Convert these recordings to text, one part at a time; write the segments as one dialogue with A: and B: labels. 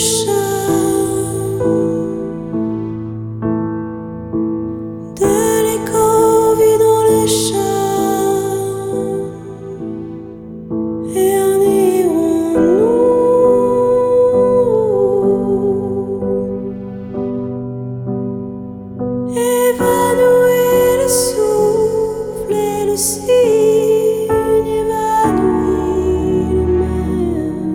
A: chat, de l'écho vit dans le chat, et en irons-nous évanouir le souffle et le cygne évanoui lui-même.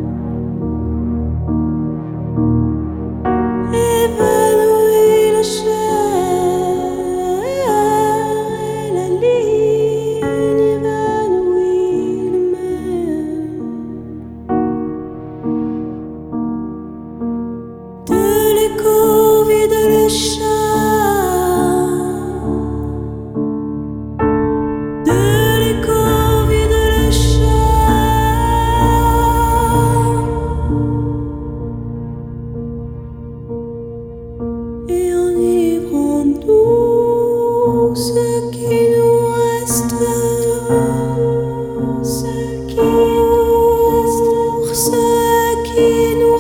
A: Évanoui la chair et la ligne évanouie lui-même. De l'écho vide le chat, de l'écho vide le chat, et enivrons-nous ce qui nous reste, ce qui nous reste, pour ce qui nous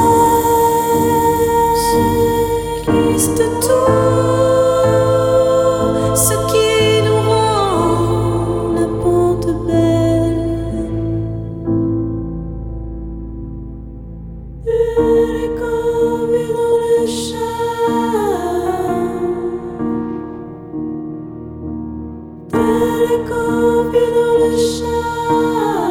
A: reste, Christ tout, ce qui nous rend la pente belle. De l'écho vit dans le chat, de l'écho vit dans le chat.